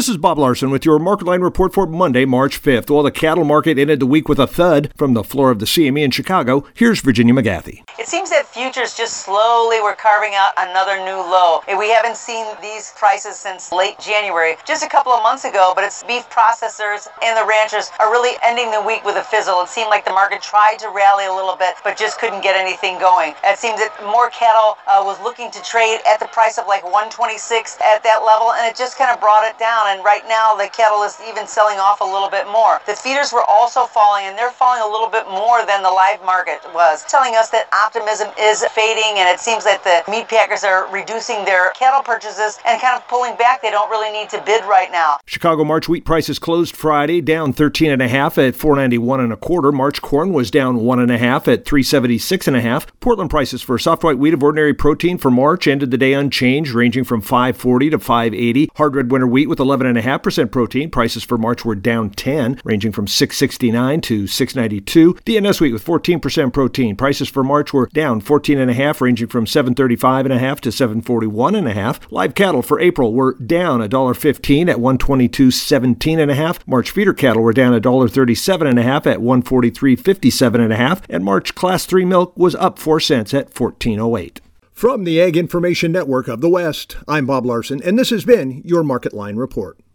This is Bob Larson with your Market Line report for Monday, March 5th. While the cattle market ended the week with a thud from the floor of the CME in Chicago, here's Virginia McGathy. It seems that futures just slowly were carving out another new low. We haven't seen these prices since late January, just a couple of months ago, but it's beef processors and the ranchers are really ending the week with a fizzle. It seemed like the market tried to rally a little bit, but just couldn't get anything going. It seems that more cattle was looking to trade at the price of like 126 at that level, and it just kind of brought it down. And right now the cattle is even selling off a little bit more. The feeders were also falling, and they're falling a little bit more than the live market was, telling us that optimism is fading, and it seems that the meat packers are reducing their cattle purchases and kind of pulling back. They don't really need to bid right now. Chicago March wheat prices closed Friday down 13.5 at $491.25. March corn was down 1.5 at $376.5. Portland prices for soft white wheat of ordinary protein for March ended the day unchanged, ranging from $540 to $580. Hard red winter wheat with 11.5% protein prices for March were down 10, ranging from $669 to $692. DNS wheat with 14% protein prices for March were down 14.5, ranging from $735.5 to $741.5. Live cattle for April were down $1.15 at $122.17.5. March feeder cattle were down $1.37.5 at $143.57.5, and March Class 3 milk was up 4 cents at $14.08. From the Ag Information Network of the West, I'm Bob Larson, and this has been your Market Line report.